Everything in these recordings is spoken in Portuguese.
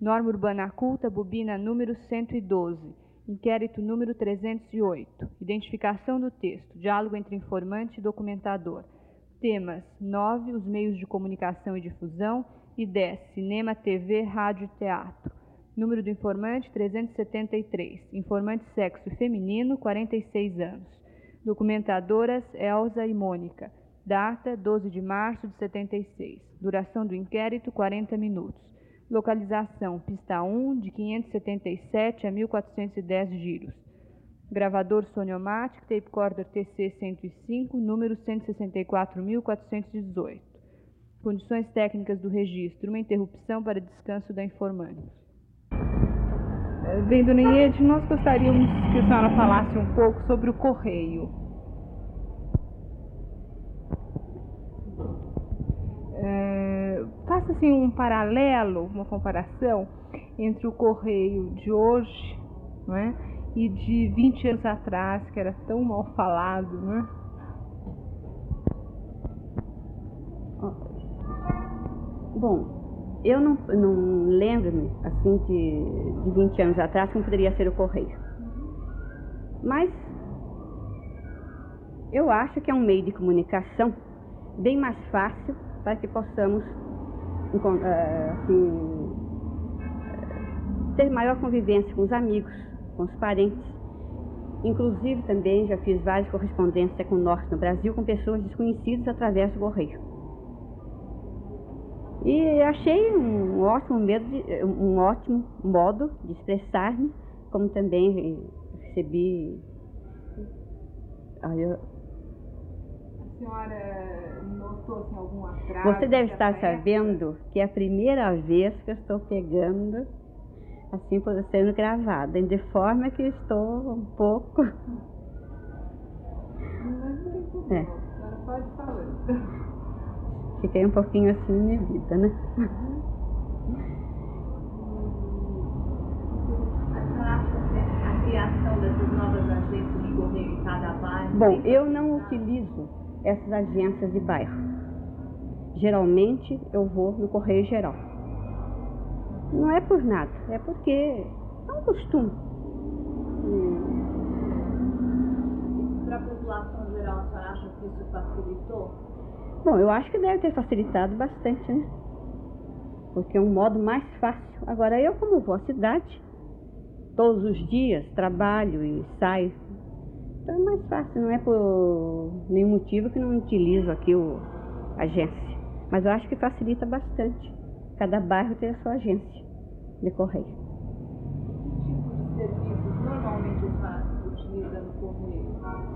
Norma Urbana Culta, bobina número 112. Inquérito número 308. Identificação do texto. Diálogo entre informante e documentador. Temas 9. Os meios de comunicação e difusão. E 10. Cinema, TV, rádio e teatro. Número do informante 373. Informante sexo feminino, 46 anos. Documentadoras Elza e Mônica. Data 12 de março de 76. Duração do inquérito 40 minutos. Localização pista 1 de 577 a 1410 giros. Gravador Soniomatic, tape recorder TC-105, número 164.418. Condições técnicas do registro. Uma interrupção para descanso da informante. Bem, dona Iede, nós gostaríamos que a senhora falasse um pouco sobre o correio. Faça assim um paralelo, uma comparação entre o correio de hoje, não é, e de 20 anos atrás, que era tão mal falado, não é? Bom, eu não lembro-me, assim, de 20 anos atrás, como poderia ser o correio. Mas eu acho que é um meio de comunicação bem mais fácil para que possamos assim, ter maior convivência com os amigos, com os parentes. Inclusive também já fiz várias correspondências com o norte no Brasil, com pessoas desconhecidas através do correio. E achei um ótimo modo de expressar-me, como também recebi... A senhora notou assim, algum atraso? Você deve estar sabendo que é a primeira vez que eu estou pegando, assim, sendo gravada, de forma que estou um pouco... Mas não tem problema, a senhora pode falar. Fiquei um pouquinho assim inibida, né? A senhora acha que a criação dessas novas agências de correio em cada bairro... Bom, eu não utilizo essas agências de bairro. Geralmente eu vou no correio geral. Não é por nada, é porque é um costume. Para a população geral, a senhora acha que isso facilitou? Bom, eu acho que deve ter facilitado bastante, né? Porque é um modo mais fácil. Agora, eu como vou à cidade, todos os dias trabalho e saio, então é mais fácil, não é por nenhum motivo que não utilizo aqui a agência. Mas eu acho que facilita bastante. Cada bairro tem a sua agência de correio. Que tipo de serviços normalmente a senhora utiliza no correio?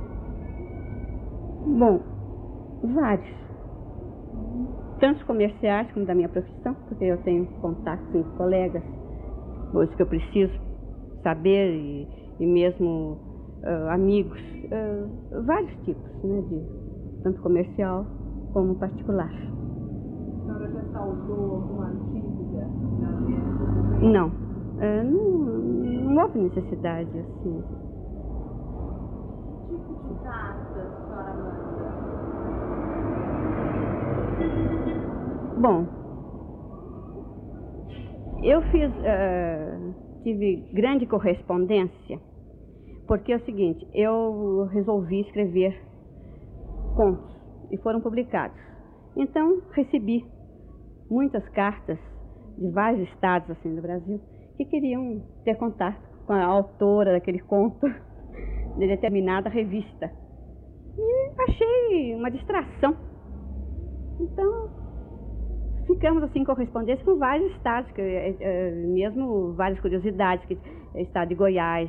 Bom, vários. Tanto comerciais como da minha profissão, porque eu tenho contatos com colegas, coisas que eu preciso saber e mesmo amigos, vários tipos, né, tanto comercial como particular. A senhora já saudou alguma dívida na agência? Não, não houve necessidade assim. Que tipo de cartas a senhora manda? Bom, eu tive grande correspondência, porque é o seguinte, eu resolvi escrever contos e foram publicados. Então, recebi muitas cartas de vários estados assim do Brasil que queriam ter contato com a autora daquele conto de determinada revista. E achei uma distração. Então, ficamos assim em correspondência com vários estados, mesmo várias curiosidades, que é o estado de Goiás,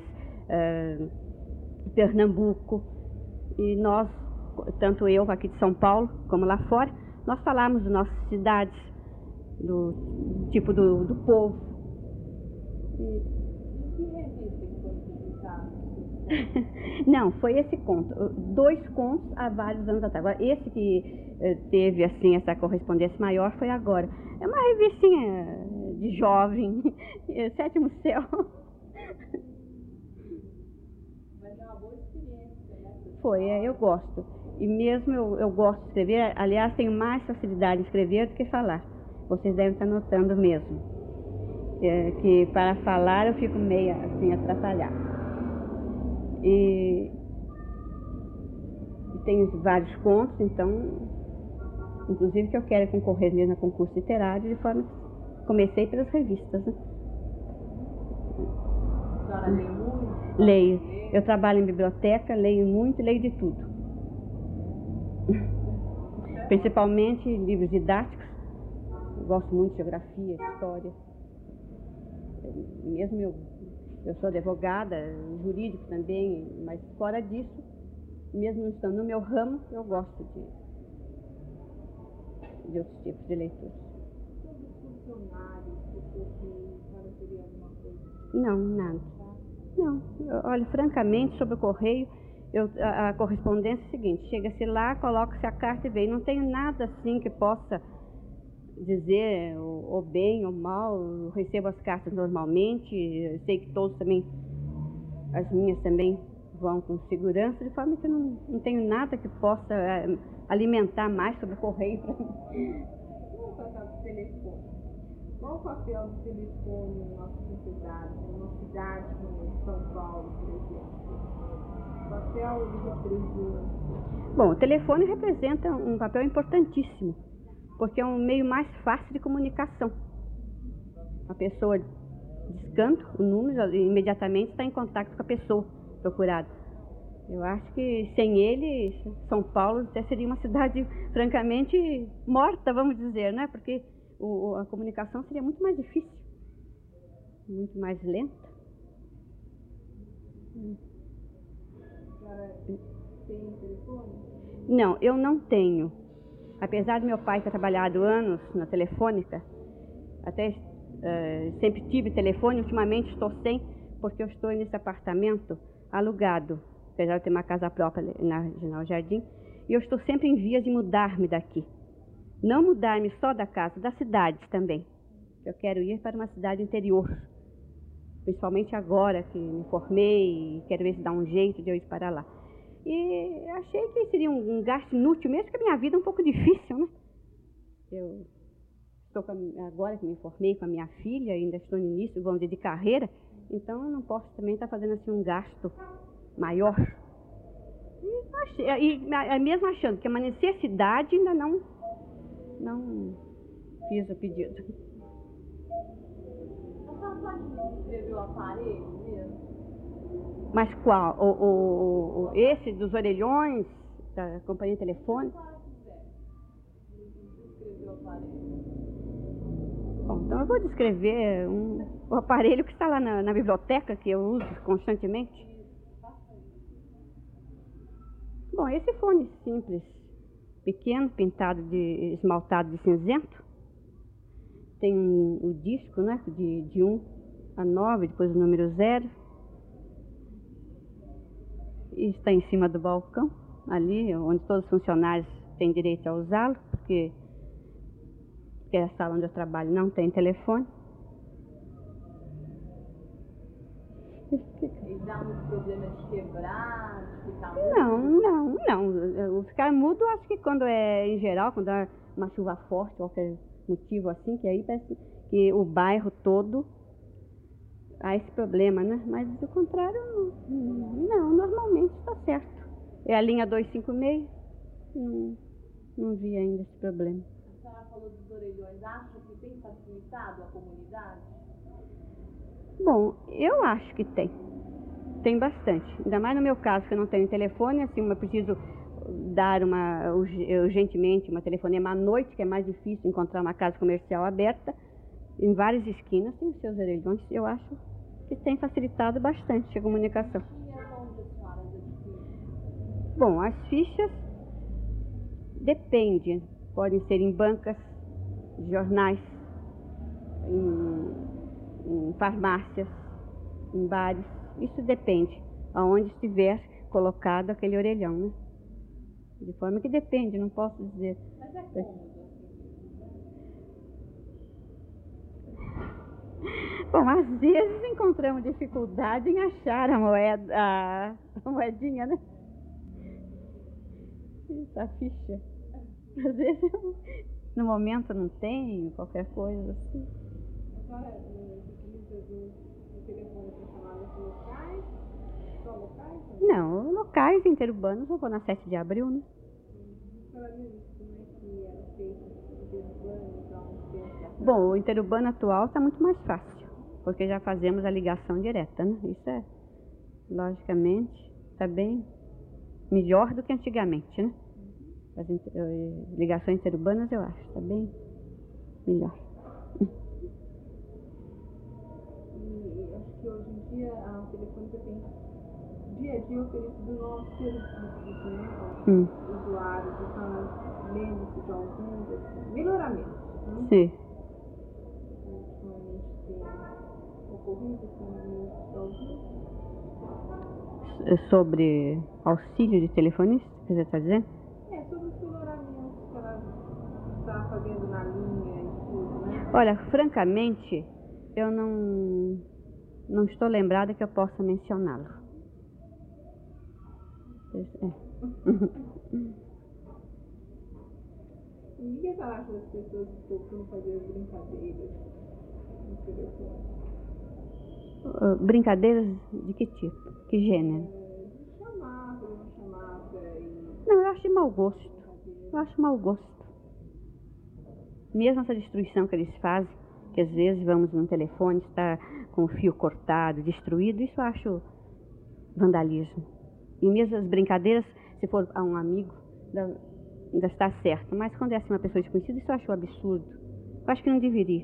Pernambuco, e nós, tanto eu aqui de São Paulo como lá fora, nós falamos das nossas cidades, do tipo do povo. E que revista que foi publicada? Não, foi esse conto, 2 contos há vários anos atrás. Agora, esse que teve assim essa correspondência maior foi agora. É uma revistinha de jovem, Sétimo Céu. Mas é uma boa experiência, né? Foi, eu gosto. E mesmo eu gosto de escrever, aliás, tenho mais facilidade em escrever do que falar. Vocês devem estar notando mesmo. que para falar eu fico meio assim atrapalhada. E tenho vários contos, então, inclusive que eu quero concorrer mesmo a concurso literário, de forma que comecei pelas revistas, né? A senhora lê muito? Leio. Eu trabalho em biblioteca, leio muito, leio de tudo. Principalmente livros didáticos. Eu gosto muito de geografia, história. Mesmo eu sou advogada, jurídico também, mas fora disso, mesmo não estando no meu ramo, eu gosto de outros tipos de leitura. Sobre os funcionários, você teria alguma coisa? Não, nada. Não, olha, francamente, sobre o correio, a correspondência é a seguinte: chega-se lá, coloca-se a carta e vem. Não tenho nada assim que possa dizer ou bem ou mal. Eu recebo as cartas normalmente, eu sei que todos também, as minhas também vão com segurança, de forma que eu não tenho nada que possa alimentar mais sobre o correio para mim. Vamos passar para o telefone. Qual o papel do telefone na nossa sociedade, numa cidade como São Paulo, por exemplo? O papel ele representa? Bom, o telefone representa um papel importantíssimo, porque é um meio mais fácil de comunicação. A pessoa discando o número e imediatamente está em contato com a pessoa procurada. Eu acho que sem ele, São Paulo até seria uma cidade francamente morta, vamos dizer, né? Porque a comunicação seria muito mais difícil, muito mais lenta. A senhora tem telefone? Não, eu não tenho. Apesar de meu pai ter trabalhado anos na Telefônica, até sempre tive telefone, ultimamente estou sem, porque eu estou nesse apartamento alugado, apesar de ter uma casa própria na General Jardim, e eu estou sempre em vias de mudar-me daqui. Não mudar-me só da casa, da cidade também. Eu quero ir para uma cidade interior, principalmente agora que me formei e quero ver se dá um jeito de eu ir para lá. E achei que seria um gasto inútil, mesmo que a minha vida é um pouco difícil, né? Eu estou agora que me formei com a minha filha, ainda estou no início, vamos dizer, de carreira, então eu não posso também estar fazendo assim um gasto maior. E mesmo achando que é uma necessidade, ainda não fiz o pedido. A senhora pode me descrever o aparelho mesmo? Mas qual? Esse dos orelhões, da companhia telefônica? Descrever o aparelho. Bom, então eu vou descrever o aparelho que está lá na biblioteca, que eu uso constantemente. Bom, esse fone simples, pequeno, pintado esmaltado de cinzento. Tem o disco, né, de 1 a 9, depois o número 0. E está em cima do balcão, ali, onde todos os funcionários têm direito a usá-lo, porque a sala onde eu trabalho não tem telefone. E dá muito problema de quebrar, de ficar Não. O ficar mudo, acho que quando é em geral, quando há uma chuva forte, qualquer motivo assim, que aí parece que o bairro todo há esse problema, né? Mas do contrário, não, normalmente está certo. É a linha 256, não vi ainda esse problema. A senhora falou dos orelhões, acha que tem facilitado a comunidade? Bom, eu acho que tem. Tem bastante. Ainda mais no meu caso, que eu não tenho telefone, assim, eu preciso dar urgentemente uma telefonema à noite, que é mais difícil encontrar uma casa comercial aberta. Em várias esquinas tem os seus orelhões. Eu acho que tem facilitado bastante a comunicação. E aonde a senhora adquire? Bom, as fichas depende. Podem ser em bancas, jornais, em farmácias, em bares. Isso depende aonde estiver colocado aquele orelhão, né? De forma que depende, não posso dizer. Mas é cômodo. Bom, às vezes encontramos dificuldade em achar a moedinha, né? A ficha. Às vezes, no momento não tenho, qualquer coisa assim. A senhora telefone para chamadas locais? Só locais? Não, locais interurbanos eu vou na 7 de abril, né? Como é que era feito interurbanos há um tempo atrás? Bom, o interurbano atual está muito mais fácil, porque já fazemos a ligação direta, né? Isso é, logicamente, está bem melhor do que antigamente, né? As ligações interurbanas eu acho, está bem melhor. E acho que hoje em dia a Telefônica tem dia a dia oferecido novos serviços, né? Aos usuários, então lembra-se de alguns assim, melhoramentos. Né? Sim. Ultimamente tem ocorrido assim, de alguns. Sobre auxílio de telefonista, que você está dizendo? Sobre os melhoramentos que ela está fazendo na linha e tudo, né? Olha, francamente, eu não estou lembrada que eu possa mencioná-lo. E o que você acha das pessoas que procuram fazer as brincadeiras no telefone? Brincadeiras de que tipo? Que gênero? De chamar, por exemplo, chamada e... Não, eu acho de mau gosto. Eu acho mau gosto. Mesmo essa destruição que eles fazem, que às vezes vamos num telefone, está com o fio cortado, destruído, isso eu acho vandalismo. E mesmo as brincadeiras, se for a um amigo, ainda está certo. Mas quando é assim uma pessoa desconhecida, isso eu acho um absurdo. Eu acho que não deveria.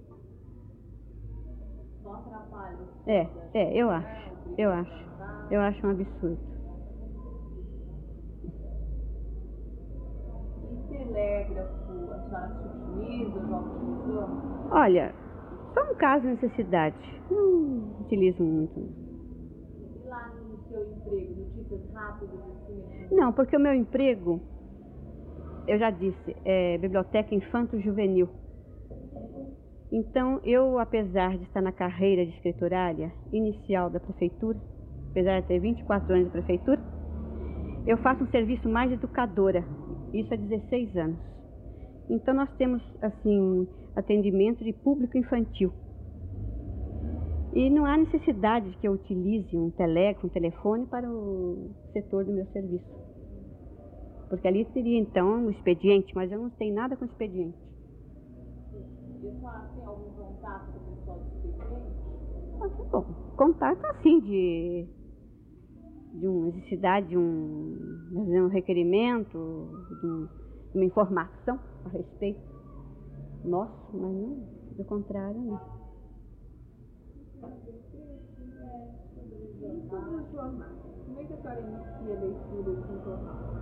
Só atrapalha. Eu acho. Eu acho um absurdo. E telégrafo, a senhora se utiliza, já utilizou? Olha, só um caso de necessidade. Não utilizo muito. E lá no seu emprego, notícias rápidas assim? Não, porque o meu emprego, eu já disse, é biblioteca infanto-juvenil. Então, eu, apesar de estar na carreira de escriturária inicial da prefeitura, apesar de ter 24 anos de prefeitura, eu faço um serviço mais de educadora, isso há 16 anos. Então, nós temos, assim, atendimento de público infantil. E não há necessidade de que eu utilize um telefone para o setor do meu serviço. Porque ali teria, então, um expediente, mas eu não tenho nada com expediente. E a senhora tem algum contato com o pessoal do expediente? Bom, contato assim de uma necessidade, de um requerimento, de uma informação a respeito nosso, mas não, do contrário, não. E sobre os jornais? Como é que a senhora inicia a leitura de um jornal?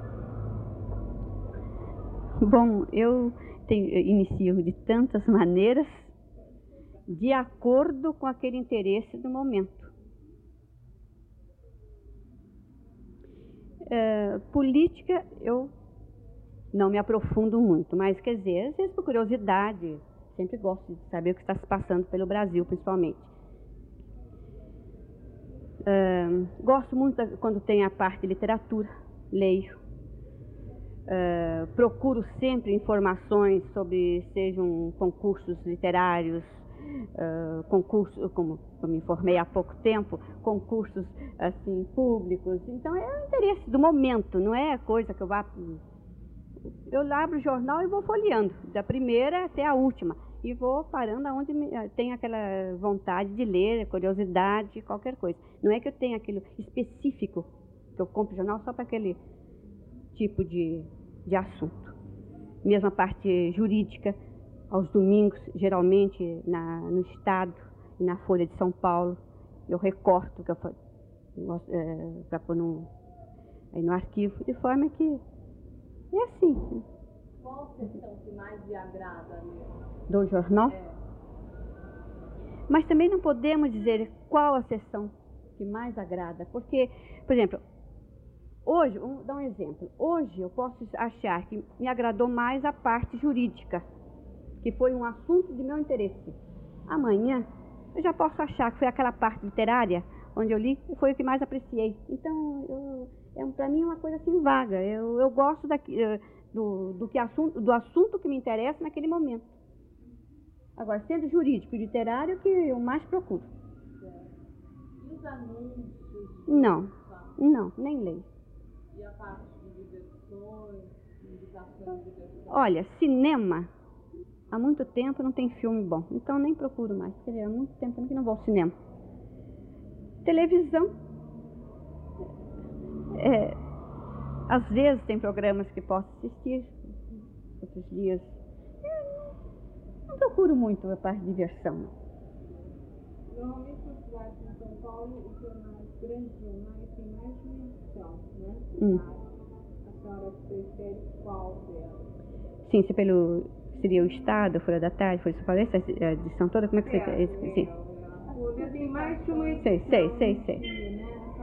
Bom, eu inicio de tantas maneiras, de acordo com aquele interesse do momento. Política, eu não me aprofundo muito, mas quer dizer, às vezes por curiosidade, sempre gosto de saber o que está se passando pelo Brasil, principalmente. Gosto muito quando tem a parte de literatura, leio. Procuro sempre informações sobre, sejam concursos literários, concursos, como eu me formei há pouco tempo, concursos assim, públicos. Então é o interesse do momento, não é coisa que eu vá... Eu abro o jornal e vou folheando, da primeira até a última, e vou parando aonde tem aquela vontade de ler, curiosidade, qualquer coisa. Não é que eu tenha aquilo específico, que eu compro jornal só para aquele tipo de assunto. Mesma parte jurídica, aos domingos, geralmente no Estado e na Folha de São Paulo, eu recorto para pôr aí no arquivo, de forma que é assim. Qual sessão que mais lhe agrada ler? Do jornal? Mas também não podemos dizer qual a sessão que mais agrada, porque, por exemplo, hoje, vamos dar um exemplo, hoje eu posso achar que me agradou mais a parte jurídica, que foi um assunto de meu interesse. Amanhã, eu já posso achar que foi aquela parte literária, onde eu li, foi o que mais apreciei. Então, para mim é uma coisa assim vaga, eu gosto do assunto que me interessa naquele momento. Agora, sendo jurídico e literário, que eu mais procuro. os anúncios? Não, não, nem leio. E a parte de diversões, indicações de diversões? Olha, cinema, há muito tempo não tem filme bom, então nem procuro mais, porque há muito tempo que não vou ao cinema. Televisão, às vezes tem programas que posso assistir, outros dias. Não procuro muito a parte de diversão, não. Normalmente na cidade de São Paulo, os jornais, grandes jornais, têm mais de uma edição, né? A senhora prefere qual delas? Sim, seria o Estado, Folha da Tarde, Folha de São Paulo, essa edição toda, como é que você quer? Sim. A Folha tem mais de uma edição. Sei.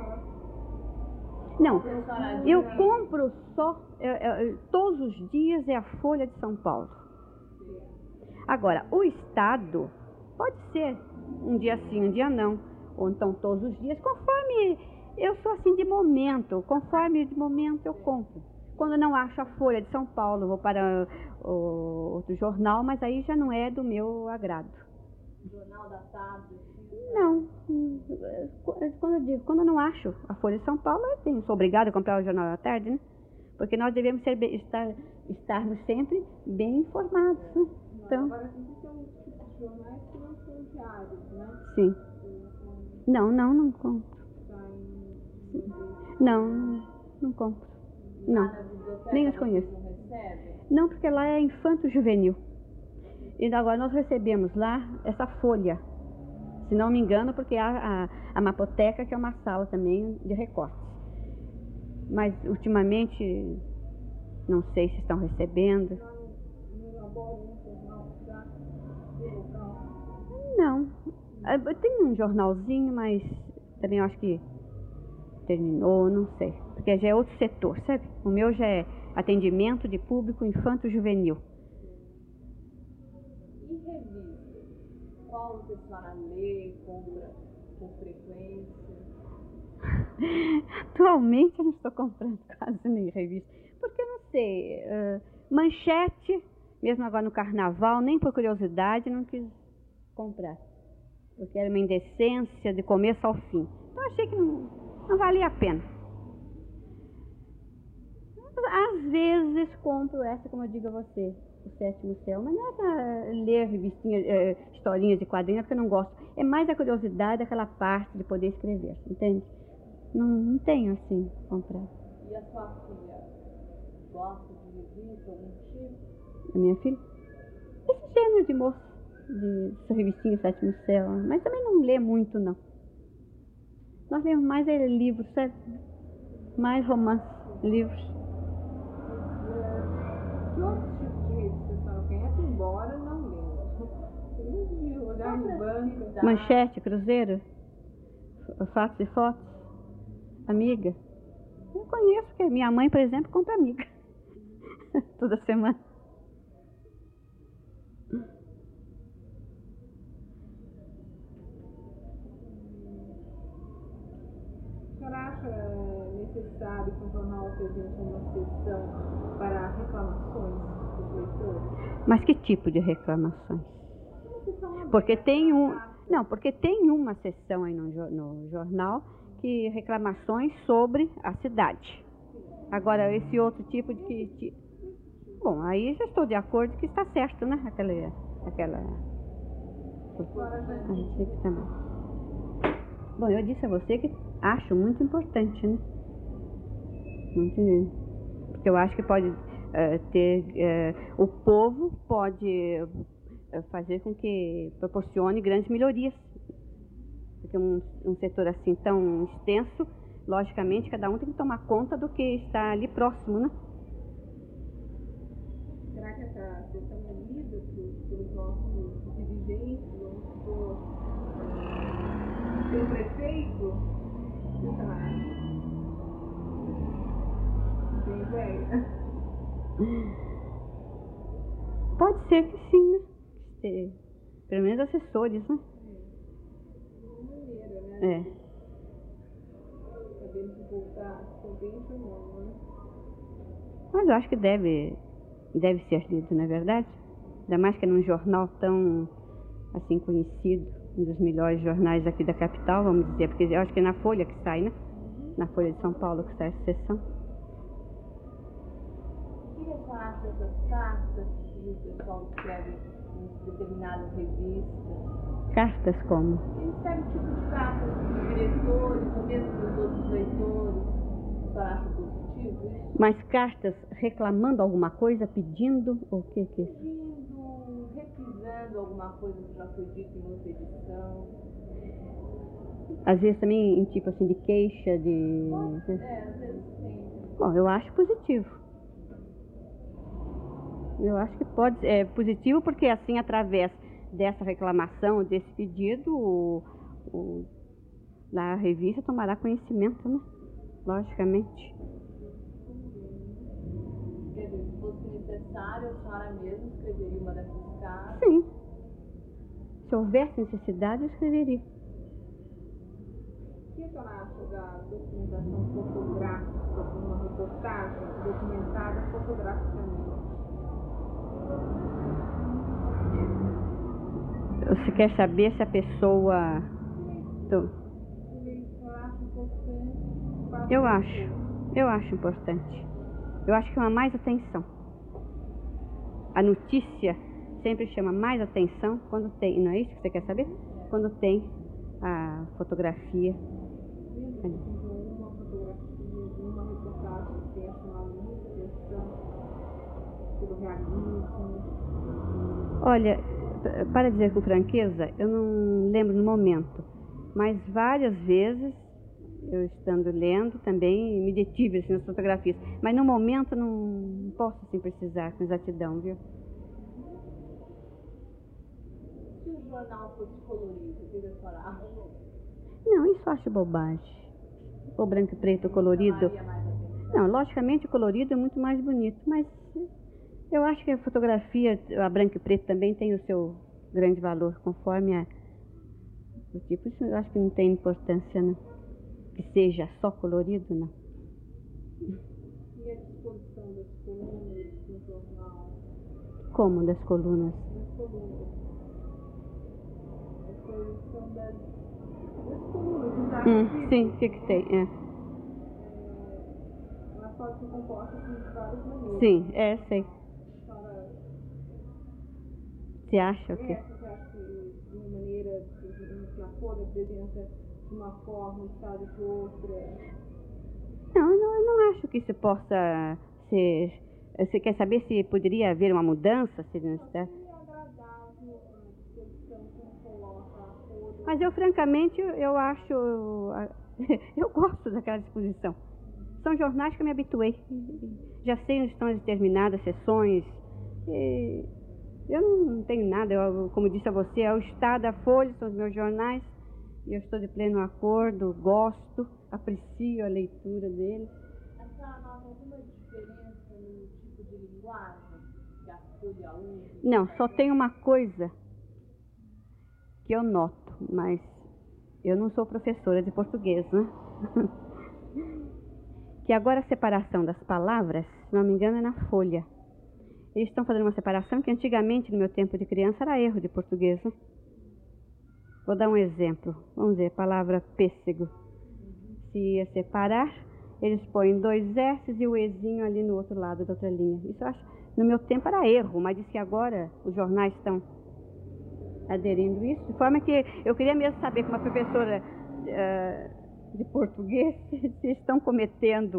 Não, eu compro só, todos os dias é a Folha de São Paulo. Agora, o Estado pode ser um dia sim, um dia não, ou então todos os dias, conforme eu sou assim de momento, conforme de momento eu compro. Quando não acho a Folha de São Paulo, vou para outro jornal, mas aí já não é do meu agrado. Jornal da Tarde? Não, quando eu não acho a Folha de São Paulo, eu sou obrigada a comprar o Jornal da Tarde, né? Porque nós devemos estarmos sempre bem informados, né? Então, agora existem uns tipos de jornais que não são diários, né? Sim. Não compro. Não compro. Não, nem os conheço. Não, porque lá é infanto-juvenil. E agora nós recebemos lá essa folha, se não me engano, porque há a Mapoteca, que é uma sala também de recortes. Mas ultimamente, não sei se estão recebendo. Não. Tem um jornalzinho, mas também eu acho que terminou, não sei. Porque já é outro setor, sabe? O meu já é atendimento de público infanto-juvenil. E revistas? Qual você senhora lê, compra com frequência? Atualmente eu não estou comprando quase nem revista. Porque eu não sei. Manchete, mesmo agora no carnaval, nem por curiosidade não quis comprar. Porque era uma indecência de começo ao fim. Então eu achei que não valia a pena. Às vezes compro essa, como eu digo a você, O Sétimo Céu, mas não é para ler revistinhas, historinhas de quadrinhos, porque eu não gosto. É mais a curiosidade daquela parte de poder escrever, entende? Não tenho assim comprar. E a sua filha gosta de revista, algum tipo? A minha filha? Esse gênero de moça, essa revistinha Sétimo Céu, mas também não lê muito, não. Nós lemos mais livros, sabe? Mais romance, livros. Que outros tipos de revistas a senhora conhece, embora não lendo? De olhar em banca. Manchete, Cruzeiro, Fatos e Fotos, Amiga. Eu conheço, porque minha mãe, por exemplo, compra Amiga. Toda semana. A senhora acha necessário que o jornal apresente uma seção para reclamações dos leitores? Mas que tipo de reclamações? Porque tem porque tem uma seção aí no jornal que reclamações sobre a cidade. Agora esse outro tipo de bom, aí já estou de acordo que está certo, né? Aquela Bom, eu disse a você que acho muito importante, né? Porque eu acho que pode o povo pode fazer com que proporcione grandes melhorias. Porque um setor assim tão extenso, logicamente, cada um tem que tomar conta do que está ali próximo, né? Será que essa sessão é lida pelos nossos dirigentes, pelo prefeito? Tem ideia? Pode ser que sim, né? Pelo menos assessores, né? É. Sabemos voltar contente ou não, né? Mas eu acho que deve ser lido, não é verdade? Ainda mais que é num jornal tão assim conhecido. um dos melhores jornais aqui da capital, vamos dizer, porque eu acho que é na Folha que sai, né? Na Folha de São Paulo que sai essa sessão. O que você acha dessas cartas que o pessoal escreve em determinadas revistas? Cartas como? Eles escrevem tipo de cartas dos diretores, ou mesmo dos outros leitores. Você acha positivo isso? Mas cartas reclamando alguma coisa, pedindo, o que que é? Pedindo, repisando alguma coisa que já foi dito em outra edição. Às vezes também em tipo assim de queixa, de... Às vezes sim. Bom, eu acho positivo. Eu acho que pode, é positivo porque assim, através dessa reclamação, desse pedido, a revista tomará conhecimento, né? Logicamente. Quer dizer, se fosse necessário, a senhora mesma escreveria uma dessas cartas? Sim. Se houvesse necessidade, eu escreveria. O que a senhora acha da documentação fotográfica, uma reportagem documentada fotograficamente? Você quer saber se a pessoa... Eu acho importante. Eu acho que chama mais atenção. A notícia sempre chama mais atenção quando tem, não é isso que você quer saber? Quando tem a fotografia. Uma fotografia de uma reportagem que tenha chamado muita atenção pelo realismo. Olha, para dizer com franqueza, eu não lembro no momento, mas várias vezes, eu estando lendo, também me detive assim, nas fotografias. Mas no momento não posso assim, precisar com exatidão, viu? Se o jornal fosse colorido, o que a senhora acha? Não, isso eu acho bobagem. O branco e preto colorido. Não, logicamente o colorido é muito mais bonito, mas eu acho que a fotografia, a branco e preto também tem o seu grande valor, conforme o tipo. Isso eu acho que não tem importância, não. Que seja só colorido, não. E a disposição das colunas no jornal? Como das colunas? Das colunas. A disposição das colunas, dos artigos. Sim, o que tem? Ela pode ser composta de várias maneiras. Sim, sei. A senhora Você acha o quê? você acha que de uma maneira que a cor apresenta de uma forma, o estado de outra? Não, eu não acho que isso possa ser... Você quer saber se poderia haver uma mudança? Se não está... É agradável a disposição como coloca a cor. Mas eu, francamente, eu acho... Eu gosto daquela disposição. São jornais que eu me habituei. Já sei onde estão as determinadas sessões. Eu não tenho nada. Como disse a você, é o Estado, a Folha, são os meus jornais. E eu estou de pleno acordo, gosto, aprecio a leitura deles. A senhora nota alguma diferença no tipo de linguagem que a Folha usa? Não, só tem uma coisa que eu noto, mas eu não sou professora de português, né? Que agora a separação das palavras, se não me engano, é na Folha. Eles estão fazendo uma separação que antigamente, no meu tempo de criança, era erro de português, né? Vou dar um exemplo. Vamos dizer, a palavra pêssego. Se ia separar, eles põem 2 S's e o Ezinho ali no outro lado da outra linha. Isso eu acho, no meu tempo era erro, mas diz que agora os jornais estão aderindo isso. De forma que eu queria mesmo saber, como uma professora de português, se estão cometendo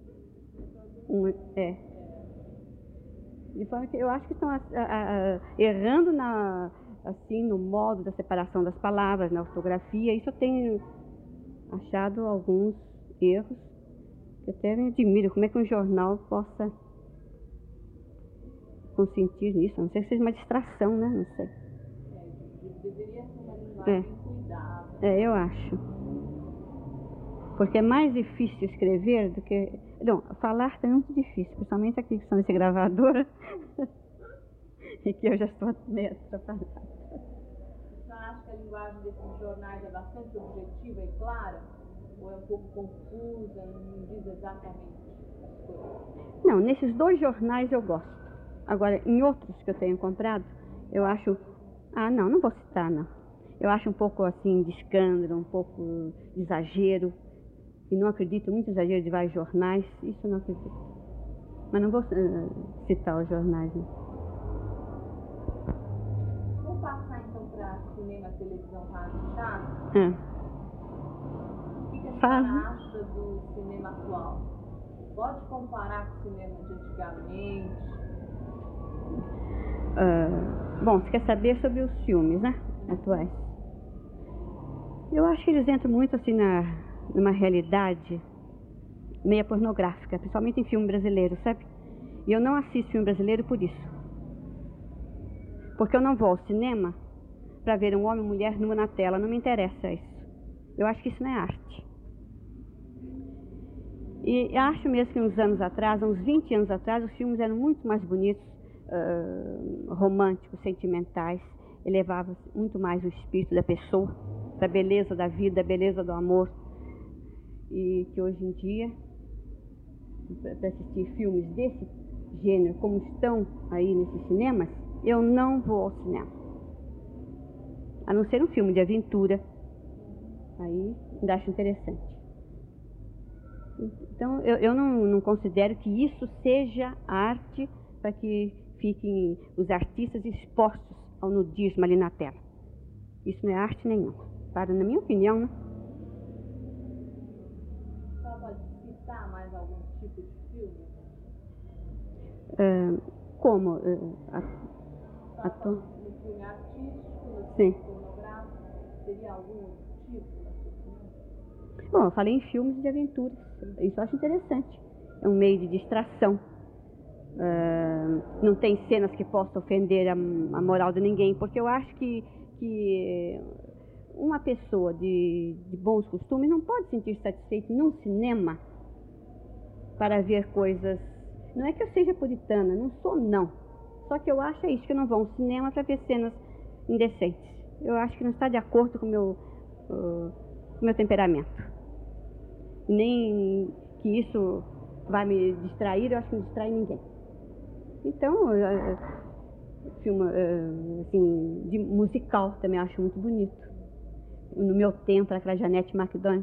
de forma que eu acho que estão errando assim, no modo da separação das palavras, na ortografia. Isso eu tenho achado alguns erros que até me admiro. Como é que um jornal possa consentir nisso? A não sei que seja uma distração, né? Não sei. Deveria ser uma linguagem cuidada. Eu acho. Porque é mais difícil escrever do que... Não, falar é muito difícil, principalmente aqui que estão nesse gravador. E que eu já estou meio atrapalhada. A senhora acha que a linguagem desses jornais é bastante objetiva e clara? Ou é um pouco confusa, não diz exatamente as coisas? Não, nesses 2 jornais eu gosto. Agora, em outros que eu tenho comprado, eu acho... não vou citar, não. Eu acho um pouco assim de escândalo, um pouco de exagero. E não acredito muito em exagero de vários jornais. Isso eu não acredito. Mas não vou citar os jornais, né? Vamos passar então para cinema, televisão, rádio e teatro? O que a senhora acha do cinema atual? Pode comparar com o cinema de antigamente? Bom, você quer saber sobre os filmes, né? Atuais. Eu acho que eles entram muito assim numa realidade meia pornográfica, principalmente em filme brasileiro, sabe? E eu não assisto filme brasileiro por isso. Porque eu não vou ao cinema para ver um homem e mulher nua na tela, não me interessa isso. Eu acho que isso não é arte. E acho mesmo que uns anos atrás, uns 20 anos atrás, os filmes eram muito mais bonitos, românticos, sentimentais, elevava muito mais o espírito da pessoa, da beleza da vida, da beleza do amor. E que hoje em dia, para assistir filmes desse gênero, como estão aí nesses cinemas, eu não vou ao cinema. A não ser um filme de aventura, aí ainda acho interessante. Então, eu não considero que isso seja arte para que fiquem os artistas expostos ao nudismo ali na tela. Isso não é arte nenhuma. Para, na minha opinião, né? Só pode citar mais algum tipo de filme? Como? No filme artístico, no Sim. filme pornográfico, seria algum tipo na sua opinião? Bom, eu falei em filmes de aventura. Isso eu acho interessante. É um meio de distração. Não tem cenas que possam ofender a moral de ninguém, porque eu acho que uma pessoa de bons costumes não pode se sentir satisfeita num cinema para ver coisas. Não é que eu seja puritana, não sou não. Só que eu acho isso, que eu não vou ao cinema para ver cenas indecentes. Eu acho que não está de acordo com o meu temperamento. E nem que isso vai me distrair, eu acho que não distrai ninguém. Então, filme assim, de musical também acho muito bonito. No meu tempo, aquela Janete McDonald.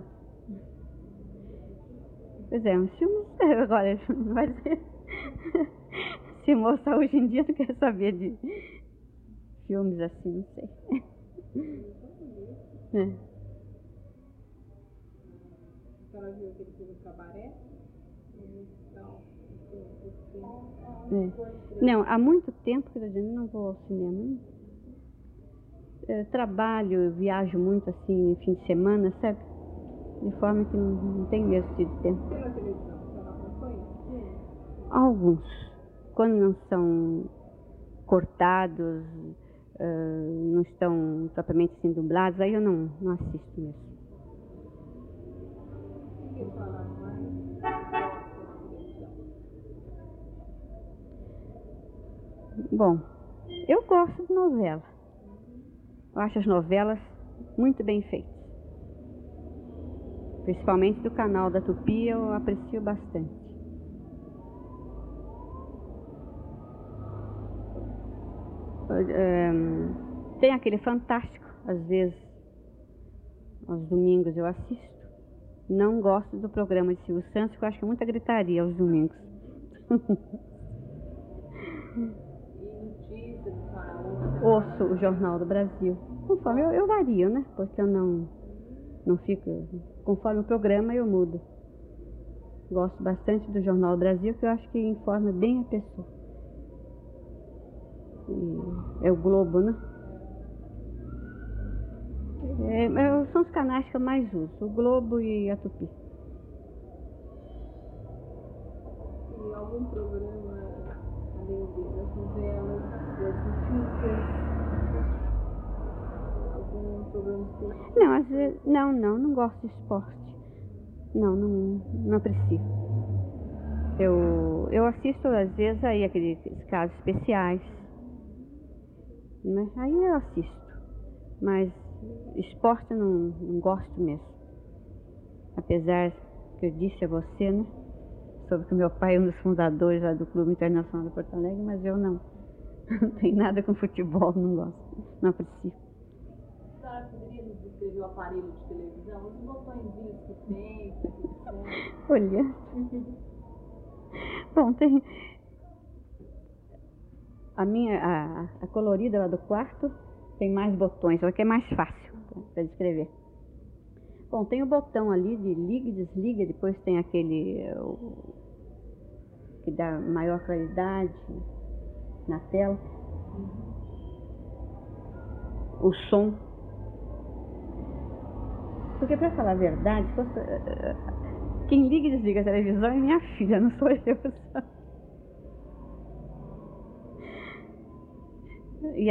Pois é, uns filmes, agora, não vai dizer. Se moça hoje em dia não quer saber de filmes assim, não sei. A senhora viu aquele filme Cabaré? Não, há muito tempo que eu não vou ao cinema. Trabalho, viajo muito assim, fim de semana, sabe? De forma que não tenho mesmo tido tempo. Pela televisão, a senhora acompanha? Alguns, quando não são cortados, não estão propriamente assim dublados, aí eu não assisto mesmo. O que a senhora mais gosta da televisão? Bom, eu gosto de novela. Eu acho as novelas muito bem feitas. Principalmente do canal da Tupi, eu aprecio bastante. Tem aquele Fantástico, às vezes, aos domingos eu assisto. Não gosto do programa de Silvio Santos, porque eu acho que é muita gritaria aos domingos. Ouço o Jornal do Brasil. Conforme eu vario, né? Porque eu não fico. Conforme o programa eu mudo. Gosto bastante do Jornal do Brasil, que eu acho que informa bem a pessoa. E é o Globo, né? São os canais que eu mais uso, o Globo e a Tupi. E algum programa, além das novelas, das notícias, algum programa específico? Não, às vezes, não gosto de esporte. Não aprecio. Eu assisto às vezes aí aqueles casos especiais, né? Aí eu assisto, mas esporte eu não gosto mesmo. Apesar que eu disse a você, né, sobre que meu pai é um dos fundadores lá do Clube Internacional de Porto Alegre, mas eu não tenho nada com futebol, não gosto, não aprecio. A senhora seu aparelho de televisão, os botõezinhos que tem, que funciona. Olha. Bom, tem a colorida lá do quarto tem mais botões, só que é mais fácil para descrever. Bom, tem o botão ali de liga e desliga, depois tem aquele que dá maior claridade na tela. O som. Porque, para falar a verdade, quem liga e desliga a televisão é minha filha, não sou eu. E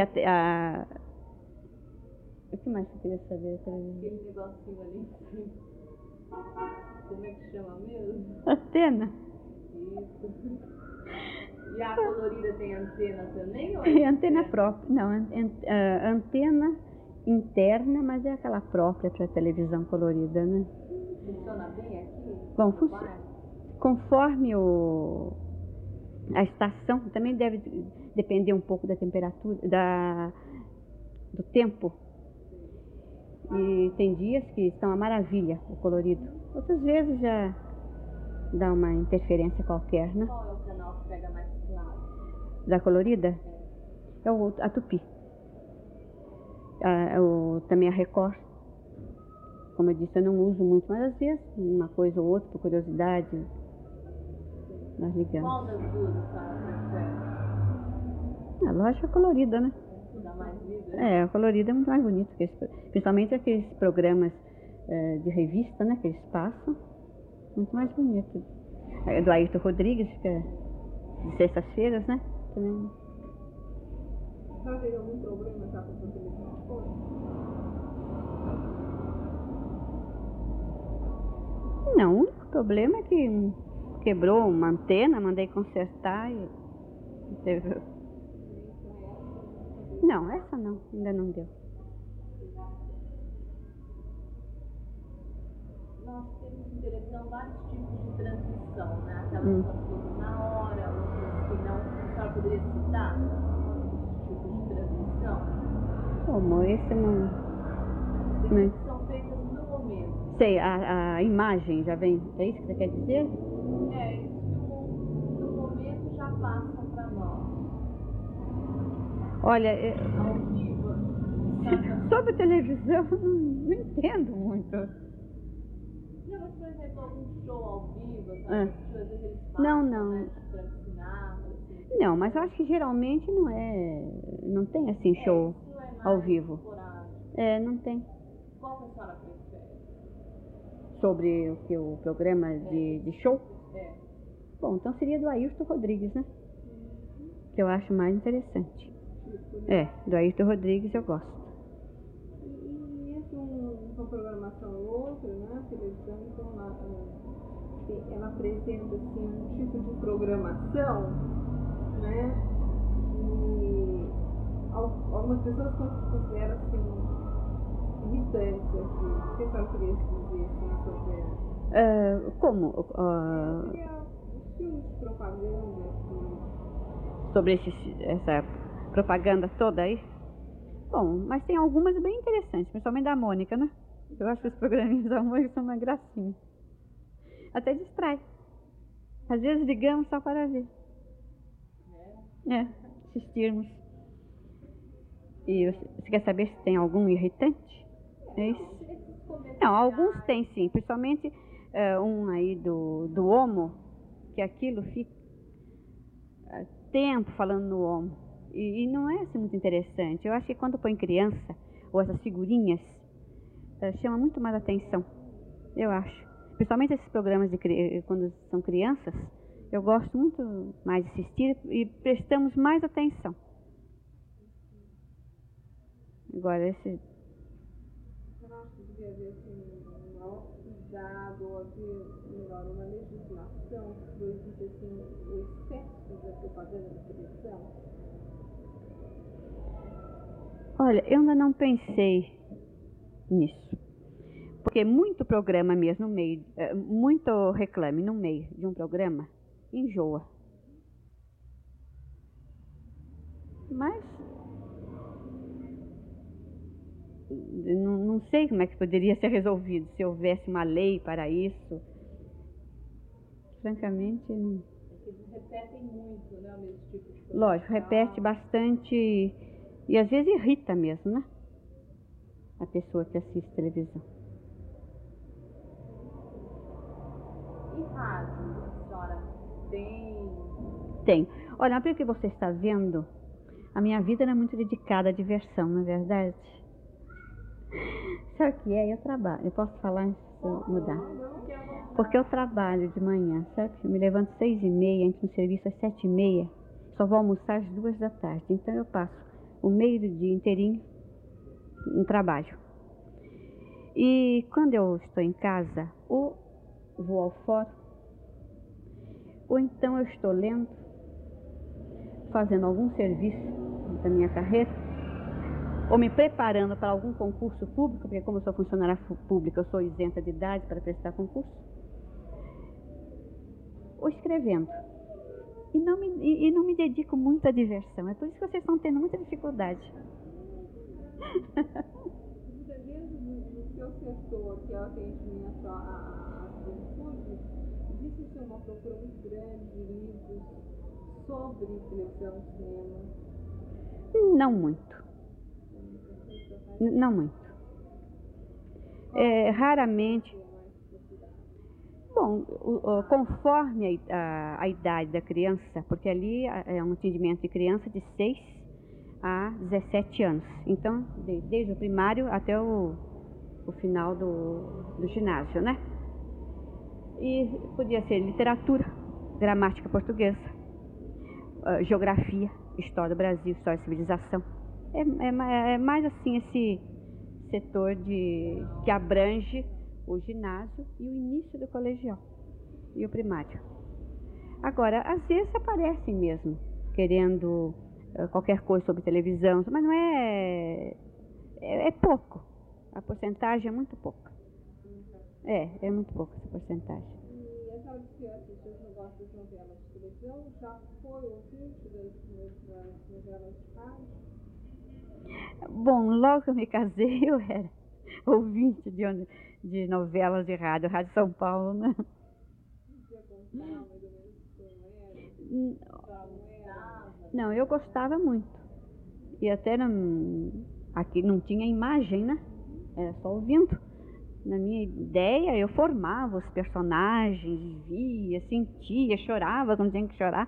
o que mais você queria saber? Aquele negocinho ali em cima. Como é que chama mesmo? Antena. Isso. E a colorida tem antena também? Ou É antena própria. Não, antena interna, mas é aquela própria para televisão colorida, né? Funciona bem aqui? Bom, conforme a estação, também deve depender um pouco da temperatura, do tempo. E tem dias que estão uma maravilha o colorido. Outras vezes já dá uma interferência qualquer, né? Qual é o canal que pega mais claro? Da colorida? É a Tupi. Também a Record. Como eu disse, eu não uso muito, mas às vezes uma coisa ou outra, por curiosidade, nós ligamos. Qual das duas a senhora prefere? A loja é colorida, né? Dá mais vida? A colorida é muito mais bonito, principalmente aqueles programas de revista, né, que eles passam, muito mais bonito. Do Ayrton Rodrigues, fica de sextas-feiras, né? Também. A senhora teve algum problema já com a sua televisão? Não, o único problema é que quebrou uma antena, mandei consertar e teve. Não, essa não, ainda não deu. Nós temos em televisão vários tipos de transmissão, né? Aquelas que são na hora, outras que não. A senhora poderia citar os tipos de transmissão? Como? Esse não. Tem que são feitas no momento. Sei, a imagem já vem, é isso que você quer dizer? É, eles filmam no momento já passam para nós. Olha, Ao vivo. sobre televisão, não entendo muito. Não, mas por exemplo, algum show ao vivo, sabe? Às vezes eles Não, passam, não. né, de Frank Sinatra, assim. Não, mas eu acho que geralmente não tem assim show Isso é mais ao vivo. esporádico. Não tem. Qual que a senhora prefere? Sobre o programa de show? É. Bom, então seria do Ayrton Rodrigues, né? Que eu acho mais interessante. Do Ayrton Rodrigues eu gosto. E entre uma programação ou outra, né? A televisão, então, ela apresenta assim, um tipo de programação, né? E algumas pessoas consideram assim, irritantes aqui. O que a senhora queria dizer assim, sobre Como? seria os filmes de propaganda assim. Sobre essa propaganda toda aí? Bom, mas tem algumas bem interessantes, principalmente da Mônica, né? Eu acho que os programinhas da Mônica são uma gracinha. Até distrai. Às vezes ligamos só para ver. Assistirmos. E você quer saber se tem algum irritante? É isso? Não, alguns tem sim, principalmente um aí do Homo, que aquilo fica tempo falando no Homo. E não é assim muito interessante. Eu acho que quando põe criança, ou essas figurinhas, chama muito mais atenção. Eu acho. Principalmente esses programas quando são crianças, eu gosto muito mais de assistir e prestamos mais atenção. Agora, esse... Eu acho que devia haver assim, um maior cuidado, ou haver, melhor, uma legislação que proíbe assim, o excesso da propaganda na televisão. Olha, eu ainda não pensei nisso. Porque muito programa mesmo no meio, muito reclame no meio de um programa, enjoa. Mas não não sei como é que poderia ser resolvido se houvesse uma lei para isso. Francamente, não. Eles repetem muito, né, o mesmo tipo de coisa. Lógico, repete bastante e às vezes irrita mesmo, né? A pessoa que assiste televisão. E rádio, a senhora tem? Tem. Olha, pelo que você está vendo, a minha vida era muito dedicada à diversão, não é verdade? Sabe o que é? Eu trabalho. Eu posso falar antes de eu mudar? Porque eu trabalho de manhã, sabe? Eu me levanto 6h30, entro no serviço às 7h30, só vou almoçar às 2 da tarde. Então eu passo o meio do dia inteirinho no trabalho. E quando eu estou em casa, ou vou ao fórum, ou então eu estou lendo, fazendo algum serviço da minha carreira, ou me preparando para algum concurso público, porque como eu sou funcionária pública, eu sou isenta de idade para prestar concurso, ou escrevendo. E não me dedico muito à diversão. É por isso que vocês estão tendo muita dificuldade. Muitas vezes no seu setor, que é o atendimento à juventude, existe uma procura muito grande de livros sobre televisão e cinema. Não muito. Não muito. Raramente. Bom, conforme a idade da criança, porque ali é um atendimento de criança de 6 a 17 anos. Então, desde o primário até o final do ginásio, né? E podia ser literatura, gramática portuguesa, geografia, história do Brasil, história da civilização. É mais assim esse setor que abrange o ginásio e o início do colegial e o primário. Agora, às vezes aparecem mesmo, querendo qualquer coisa sobre televisão, mas não é pouco. A porcentagem é muito pouca. É muito pouca essa porcentagem. E a senhora que assiste os negócios das novelas de televisão, já foi ouvinte das novelas de rádio? Bom, logo que eu me casei, eu era ouvinte de novelas de rádio, Rádio São Paulo, né? Podia contar mais ou menos como era? Não, eu gostava muito. E até aqui não tinha imagem, né? Era só ouvindo. Na minha ideia, eu formava os personagens, via, sentia, chorava quando tinha que chorar.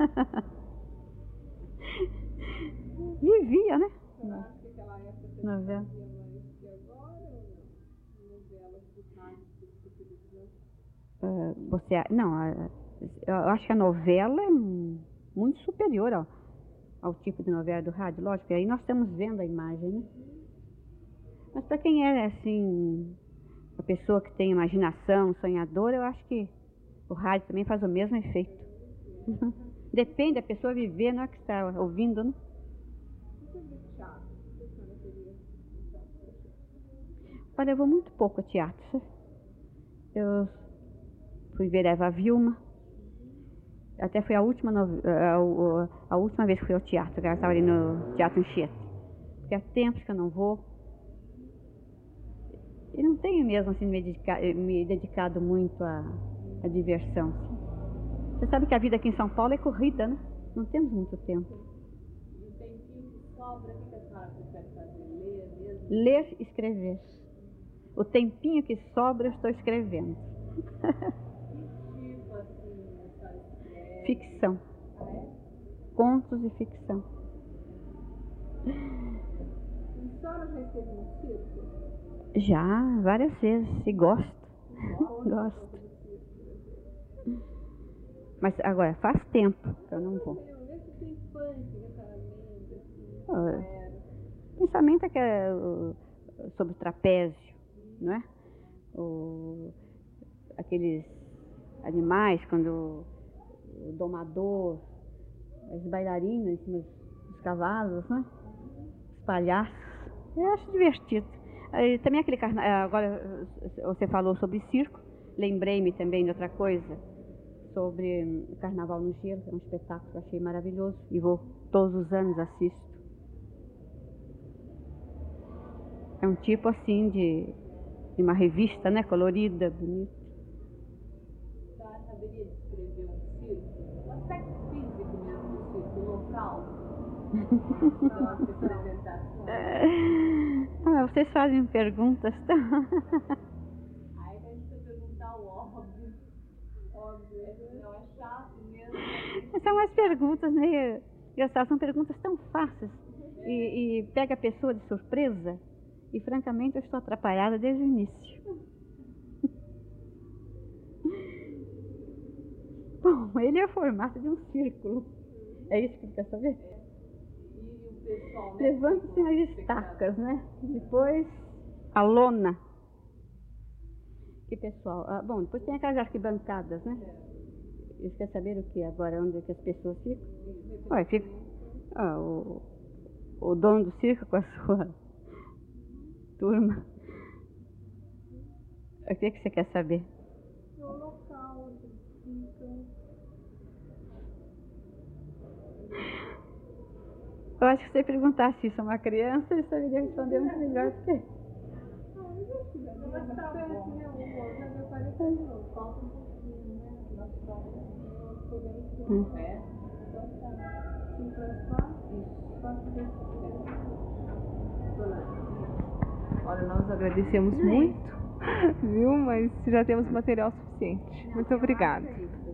Vivia, né? Você acha que aquela época você Novela. fazia mais que agora ou não? Novelas de rádio, de televisão? Não, eu acho que a novela é muito superior ao tipo de novela do rádio, lógico, e aí nós estamos vendo a imagem, né? Mas para quem é assim, a pessoa que tem imaginação, sonhadora, eu acho que o rádio também faz o mesmo efeito. Depende da pessoa viver, não é que está ouvindo, né? Sobre teatro, o que a senhora teria pensado para teatro? Olha, eu vou muito pouco a teatro, sabe? Eu fui ver Eva Vilma. Até foi a última vez que fui ao teatro, que ela estava ali no Teatro Anchieta. Porque há tempos que eu não vou. E não tenho mesmo assim me dedicado muito à diversão. Assim. Você sabe que a vida aqui em São Paulo é corrida, né? Não temos muito tempo. E o tempinho que sobra, o que a senhora prefere fazer? Ler mesmo? Ler e escrever. O tempinho que sobra eu estou escrevendo. Que tipo assim a senhora escreve? Ficção. Ah, é? Contos e ficção. E a senhora já esteve no circo? Já, várias vezes. E gosto. Gosto. Mas agora, faz tempo que eu não vou. Vê se tem funk que a senhora lembra, assim, Ah, era. O pensamento é que é sobre trapézio, não é? Aqueles animais, quando o domador, as bailarinas em cima dos cavalos, né? Os palhaços. Eu acho divertido. Também aquele carnaval, agora você falou sobre circo, lembrei-me também de outra coisa, sobre o Carnaval no Gelo, que é um espetáculo que eu achei maravilhoso e vou todos os anos assisto. É um tipo assim de uma revista, né? Colorida, bonita. A senhora saberia descrever um circo? O aspecto físico mesmo do circo, o local das representações? Vocês fazem perguntas tão... Aí a gente precisa perguntar o óbvio. Óbvio, não é chato mesmo. São umas perguntas meio engraçadas, são perguntas tão fáceis e pega a pessoa de surpresa. E francamente eu estou atrapalhada desde o início. Bom, ele é o formato de um círculo. É isso que ele quer saber? E o pessoal, né? Levanta-se as estacas, né? Depois a lona. Que pessoal? Bom, depois tem aquelas arquibancadas, né? Eles querem saber o que agora? Onde é que as pessoas ficam? Olha, fica o dono do circo com a sua turma. O que você quer saber? O local onde fica. Eu acho que se você perguntasse isso a uma criança, ele saberia responder muito melhor do que... Mas tá bom, né? Já deu 40 minutos. Falta um pouquinho, né? Nós estamos no programa. É? Então tá. 5 horas 4. Olha, nós agradecemos muito, viu? Mas já temos material suficiente. Muito obrigada.